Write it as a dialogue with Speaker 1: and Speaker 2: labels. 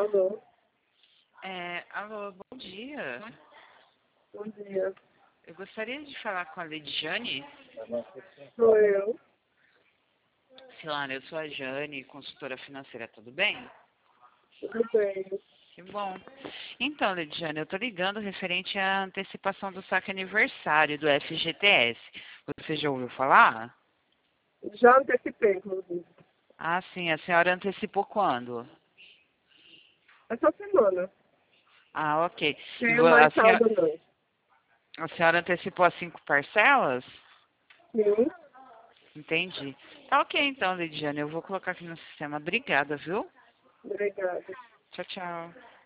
Speaker 1: Alô,
Speaker 2: Alô, bom dia.
Speaker 1: bom dia.
Speaker 2: Eu gostaria de falar com a Lidiane.
Speaker 1: Sou eu.
Speaker 2: Silana, eu sou a Jane, consultora financeira, tudo bem?
Speaker 1: Tudo bem?
Speaker 2: Que bom. Então, Lidiane, eu tô ligando referente à antecipação do saque aniversário do FGTS. Você já ouviu falar?
Speaker 1: Já antecipei, inclusive.
Speaker 2: Ah, sim, a senhora antecipou quando?
Speaker 1: Essa semana.
Speaker 2: Ah, ok. E
Speaker 1: Tenho mais saldo não.
Speaker 2: a senhora antecipou as 5 parcelas?
Speaker 1: Sim,
Speaker 2: Entendi. Tá ok então, Lidiane, eu vou colocar aqui no sistema. Obrigada, viu?
Speaker 1: obrigada.
Speaker 2: Tchau, tchau.